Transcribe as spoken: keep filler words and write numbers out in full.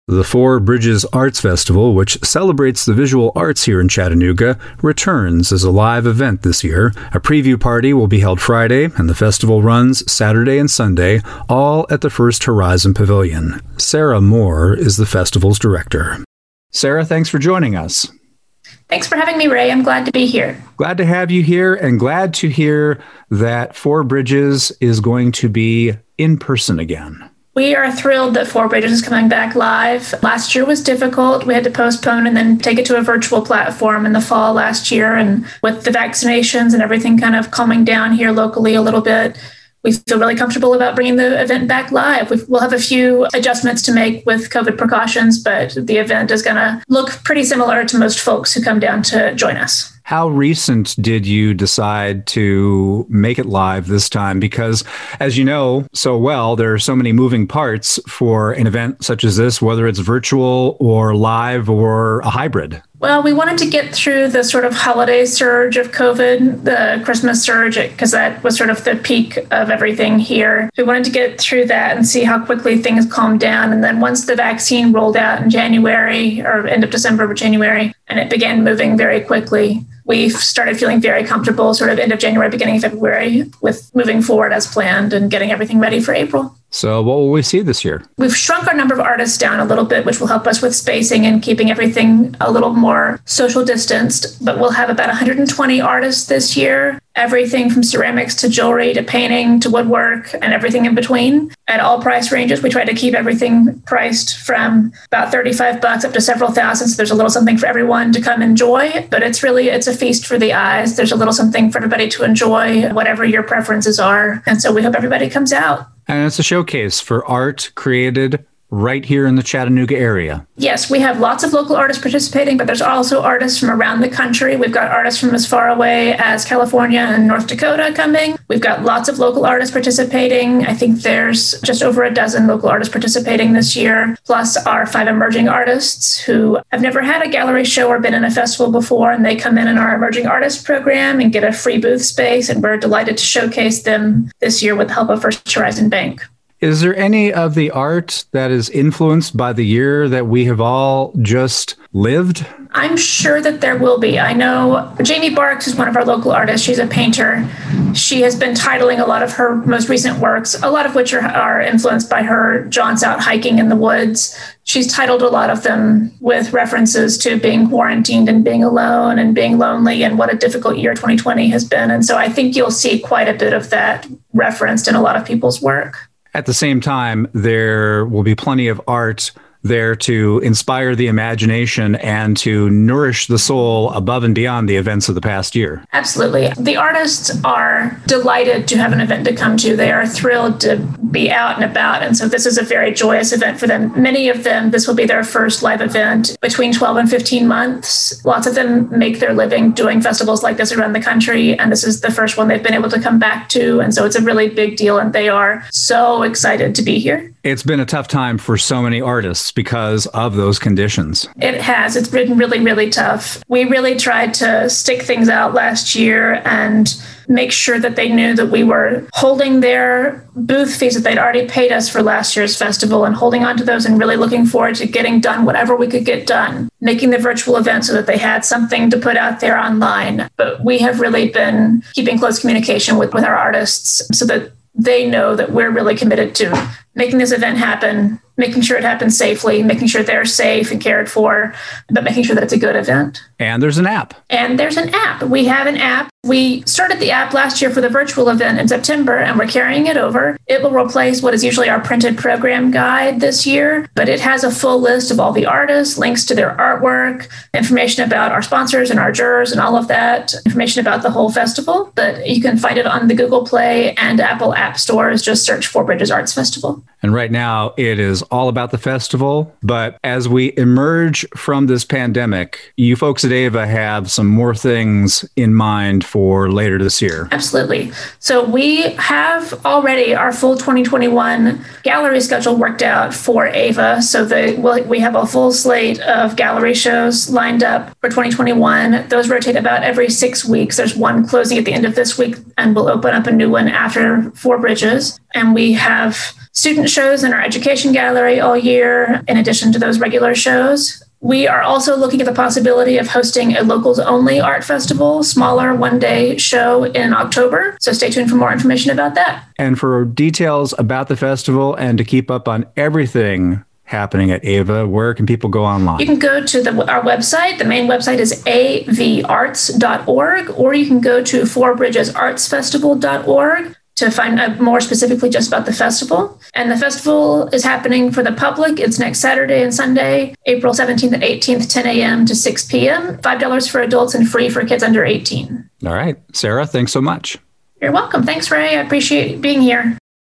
The Four Bridges Arts Festival, which celebrates the visual arts here in Chattanooga, returns as a live event this year. A preview party will be held Friday, and the festival runs Saturday and Sunday, all at the First Horizon Pavilion. Sarah Moore is the festival's director. Sarah, thanks for joining us. Thanks for having me, Ray. I'm glad to be here. Glad to have you here, and glad to hear that Four Bridges is going to be in person again. We are thrilled that Four Bridges is coming back live. Last year was difficult. We had to postpone and then take it to a virtual platform in the fall last year. And with the vaccinations and everything kind of calming down here locally a little bit, we feel really comfortable about bringing the event back live. We'll have a few adjustments to make with COVID precautions, but the event is going to look pretty similar to most folks who come down to join us. How recent did you decide to make it live this time? Because, as you know so well, there are so many moving parts for an event such as this, whether it's virtual or live or a hybrid. Well, we wanted to get through the sort of holiday surge of COVID, the Christmas surge, because that was sort of the peak of everything here. We wanted to get through that and see how quickly things calmed down. And then once the vaccine rolled out in January or end of December or January, and it began moving very quickly, we started feeling very comfortable sort of end of January, beginning of February with moving forward as planned and getting everything ready for April. So what will we see this year? We've shrunk our number of artists down a little bit, which will help us with spacing and keeping everything a little more social distanced. But we'll have about one hundred twenty artists this year, everything from ceramics to jewelry to painting to woodwork and everything in between at all price ranges. We try to keep everything priced from about thirty-five bucks up to several thousand. So there's a little something for everyone to come enjoy. But it's really, it's a feast for the eyes. There's a little something for everybody to enjoy, whatever your preferences are. And so we hope everybody comes out. And it's a showcase for art created right here in the Chattanooga area. Yes, we have lots of local artists participating, but there's also artists from around the country. We've got artists from as far away as California and North Dakota coming. We've got lots of local artists participating. I think there's just over a dozen local artists participating this year, plus our five emerging artists who have never had a gallery show or been in a festival before, and they come in in our emerging artist program and get a free booth space, and we're delighted to showcase them this year with the help of First Horizon Bank. Is there any of the art that is influenced by the year that we have all just lived? I'm sure that there will be. I know Jamie Barks is one of our local artists. She's a painter. She has been titling a lot of her most recent works, a lot of which are, are influenced by her jaunts out hiking in the woods. She's titled a lot of them with references to being quarantined and being alone and being lonely and what a difficult year twenty twenty has been. And so I think you'll see quite a bit of that referenced in a lot of people's work. At the same time, there will be plenty of art there to inspire the imagination and to nourish the soul above and beyond the events of the past year. Absolutely. The artists are delighted to have an event to come to. They are thrilled to be out and about. And so this is a very joyous event for them. Many of them, this will be their first live event between twelve and fifteen months. Lots of them make their living doing festivals like this around the country. And this is the first one they've been able to come back to. And so it's a really big deal. And they are so excited to be here. It's been a tough time for so many artists because of those conditions. It has. It's been really, really tough. We really tried to stick things out last year and make sure that they knew that we were holding their booth fees that they'd already paid us for last year's festival and holding on to those and really looking forward to getting done whatever we could get done, making the virtual event so that they had something to put out there online. But we have really been keeping close communication with, with our artists so that they know that we're really committed to making this event happen, making sure it happens safely, making sure they're safe and cared for, but making sure that it's a good event. And there's an app. And there's an app. We have an app. We started the app last year for the virtual event in September, and we're carrying it over. It will replace what is usually our printed program guide this year, but it has a full list of all the artists, links to their artwork, information about our sponsors and our jurors and all of that, information about the whole festival. But you can find it on the Google Play and Apple App Stores. Just search Four Bridges Arts Festival. And right now, it is all about the festival. But as we emerge from this pandemic, you folks at AVA have some more things in mind for later this year. Absolutely. So we have already our full twenty twenty-one gallery schedule worked out for AVA. So the, we'll, we have a full slate of gallery shows lined up for twenty twenty-one. Those rotate about every six weeks. There's one closing at the end of this week, and we'll open up a new one after Four Bridges. And we have student shows in our education gallery all year, in addition to those regular shows. We are also looking at the possibility of hosting a locals-only art festival, smaller one-day show in October. So stay tuned for more information about that. And for details about the festival and to keep up on everything happening at AVA, where can people go online? You can go to the, our website. The main website is a v arts dot org, or you can go to four bridges arts festival dot org. to find out more specifically just about the festival. And the festival is happening for the public. It's next Saturday and Sunday, April seventeenth and eighteenth, ten a.m. to six p.m., five dollars for adults and free for kids under eighteen. All right. Sarah, thanks so much. You're welcome. Thanks, Ray. I appreciate being here.